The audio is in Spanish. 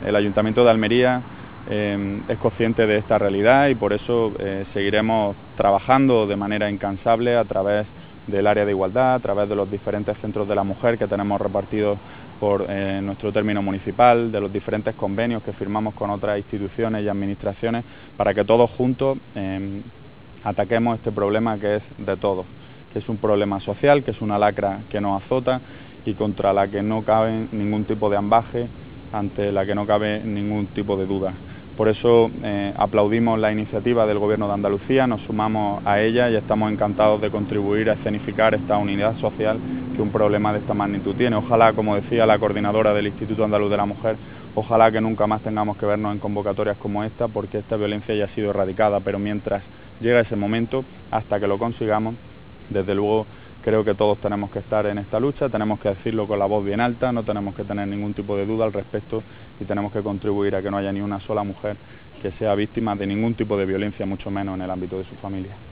el Ayuntamiento de Almería es consciente de esta realidad y por eso seguiremos trabajando de manera incansable a través del área de igualdad, a través de los diferentes centros de la mujer que tenemos repartidos por nuestro término municipal, de los diferentes convenios que firmamos con otras instituciones y administraciones, para que todos juntos ataquemos este problema que es de todos, que es un problema social, que es una lacra que nos azota y contra la que no cabe ningún tipo de ambaje, ante la que no cabe ningún tipo de duda. Por eso aplaudimos la iniciativa del Gobierno de Andalucía, nos sumamos a ella y estamos encantados de contribuir a escenificar esta unidad social que un problema de esta magnitud tiene. Ojalá, como decía la coordinadora del Instituto Andaluz de la Mujer, ojalá que nunca más tengamos que vernos en convocatorias como esta, porque esta violencia ya ha sido erradicada, pero mientras llega ese momento, hasta que lo consigamos, desde luego creo que todos tenemos que estar en esta lucha, tenemos que decirlo con la voz bien alta, no tenemos que tener ningún tipo de duda al respecto y tenemos que contribuir a que no haya ni una sola mujer que sea víctima de ningún tipo de violencia, mucho menos en el ámbito de su familia.